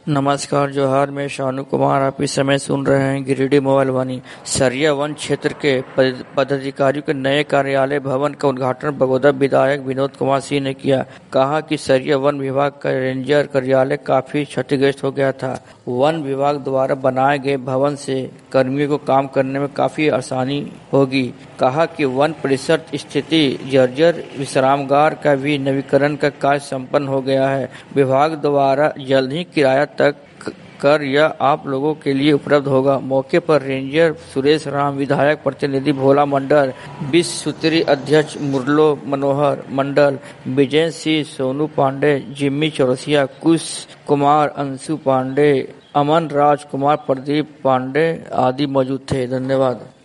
नमस्कार जोहार, मैं शानू कुमार। आप इस समय सुन रहे हैं गिरिडीह मोबाइल वाणी। सरिया वन क्षेत्र के पदाधिकारियों के नए कार्यालय भवन का उद्घाटन बगौदा विधायक विनोद कुमार सिंह ने किया। कहा कि सरिया वन विभाग का रेंजर कार्यालय काफी क्षतिग्रस्त हो गया था। वन विभाग द्वारा बनाए गए भवन से कर्मियों को काम करने में काफी आसानी होगी। कहा कि वन परिसर स्थिति जर्जर विश्रामगार का भी नवीकरण का कार्य संपन्न हो गया है। विभाग द्वारा जल्द ही किराया तक कर यह आप लोगों के लिए उपलब्ध होगा। मौके पर रेंजर सुरेश राम, विधायक प्रतिनिधि भोला मंडल, 20 सूत्री अध्यक्ष मुरलो मनोहर मंडल, विजय सिंह, सोनू पांडे, जिम्मी चौरसिया, कुश कुमार, अंशु पांडे, अमन राज कुमार, प्रदीप पांडे आदि मौजूद थे। धन्यवाद।